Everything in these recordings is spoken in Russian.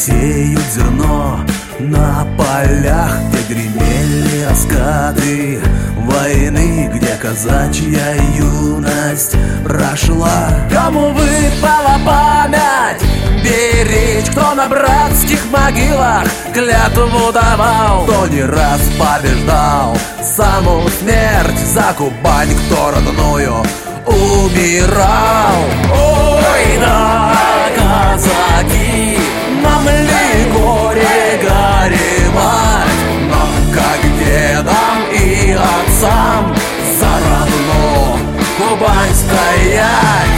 сеют зерно на полях, где гремели раскаты войны, где казачья юность прошла. Кому выпала память беречь, кто на братских могилах клятву давал, кто не раз побеждал саму смерть за Кубань, кто родную умирал. Ой, да, казаки, нам ли горе горевать, нам, как дедам и отцам, за родную Кубань стоять.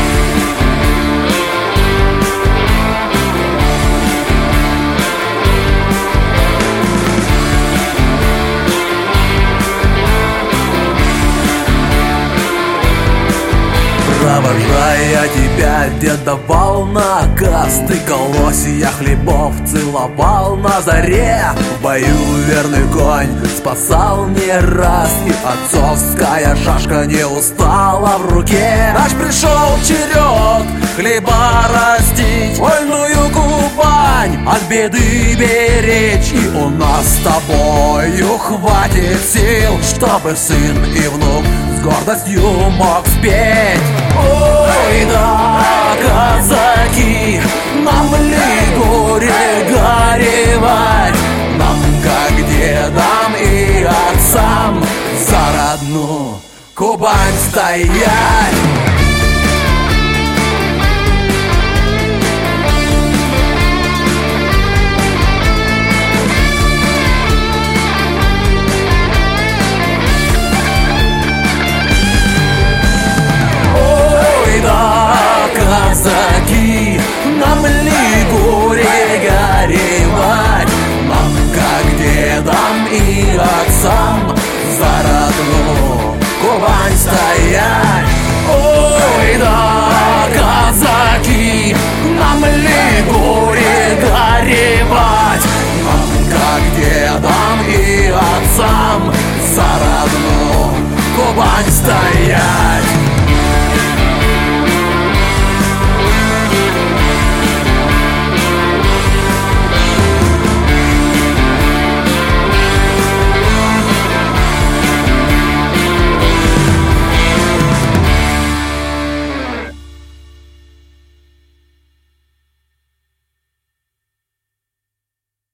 Провожая тебя, дед давал наказ, ты колосья хлебов целовал на заре. В бою верный конь спасал не раз, и отцовская шашка не устала в руке. Наш пришел черед хлеба растить, вольную Кубань от беды беречь. И у нас с тобою хватит сил, чтобы сын и внук с гордостью мог спеть. Ой, да, казаки, нам ли горе горевать, нам, как дедам и отцам, за родную Кубань стоять. Казаки, нам ли горе горевать, нам, как дедам и отцам, за